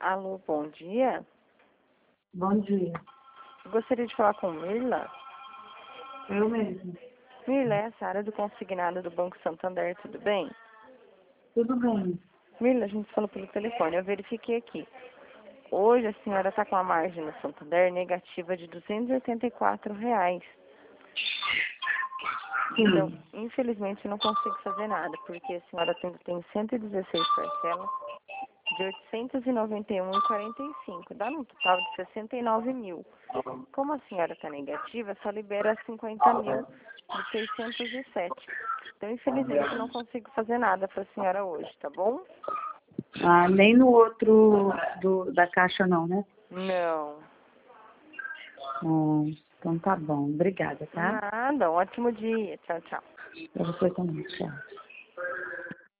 Alô, bom dia. Bom dia. Gostaria de falar com Mirla. Eu mesmo. Mirla, é a Sara do consignado do Banco Santander, tudo bem? Tudo bem. Mirla, a gente falou pelo telefone, eu verifiquei aqui. Hoje a senhora está com a margem no Santander negativa de R$ 284. Então, Sim. infelizmente, eu não consigo fazer nada, porque a senhora tem 116 parcelas de R$ 891,45, dá um total de 69 mil. Como a senhora está negativa, só libera 50 mil de 607. Então, infelizmente, eu não consigo fazer nada para a senhora hoje, tá bom? Ah, nem no outro da caixa não, né? Não. Então tá bom. Obrigada, tá? Nada, um ótimo dia. Tchau, tchau. Pra você também. Tchau.